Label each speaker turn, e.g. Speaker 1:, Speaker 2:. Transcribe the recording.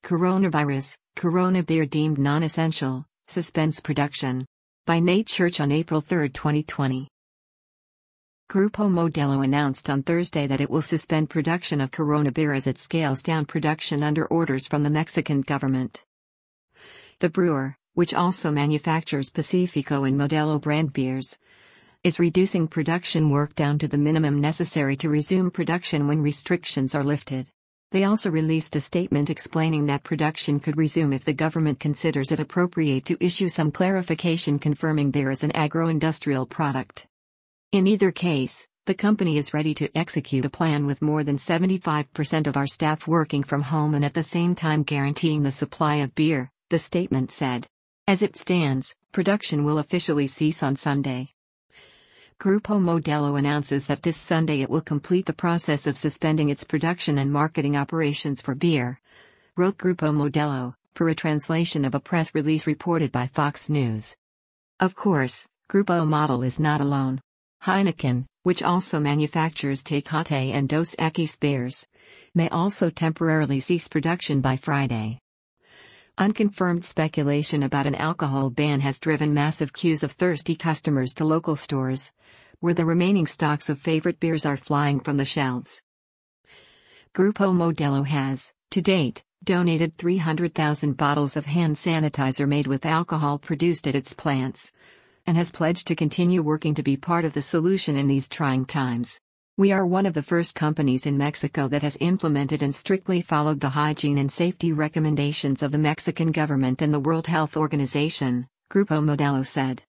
Speaker 1: Corona beer deemed non-essential, suspends production. By Nate Church on April 3, 2020. Grupo Modelo announced on Thursday that it will suspend production of Corona beer as it scales down production under orders from the Mexican government. The brewer, which also manufactures Pacifico and Modelo brand beers, is reducing production work down to the minimum necessary to resume production when restrictions are lifted. They also released a statement explaining that production could resume if the government considers it appropriate to issue some clarification confirming beer as an agro-industrial product. In either case, the company is ready to execute a plan with more than 75% of our staff working from home and at the same time guaranteeing the supply of beer, the statement said. As it stands, production will officially cease on Sunday. Grupo Modelo announces that this Sunday it will complete the process of suspending its production and marketing operations for beer, wrote Grupo Modelo, per a translation of a press release reported by Fox News. Of course, Grupo Modelo is not alone. Heineken, which also manufactures Tecate and Dos Equis beers, may also temporarily cease production by Friday. Unconfirmed speculation about an alcohol ban has driven massive queues of thirsty customers to local stores, where the remaining stocks of favorite beers are flying from the shelves. Grupo Modelo has, to date, donated 300,000 bottles of hand sanitizer made with alcohol produced at its plants, and has pledged to continue working to be part of the solution in these trying times. We are one of the first companies in Mexico that has implemented and strictly followed the hygiene and safety recommendations of the Mexican government and the World Health Organization, Grupo Modelo said.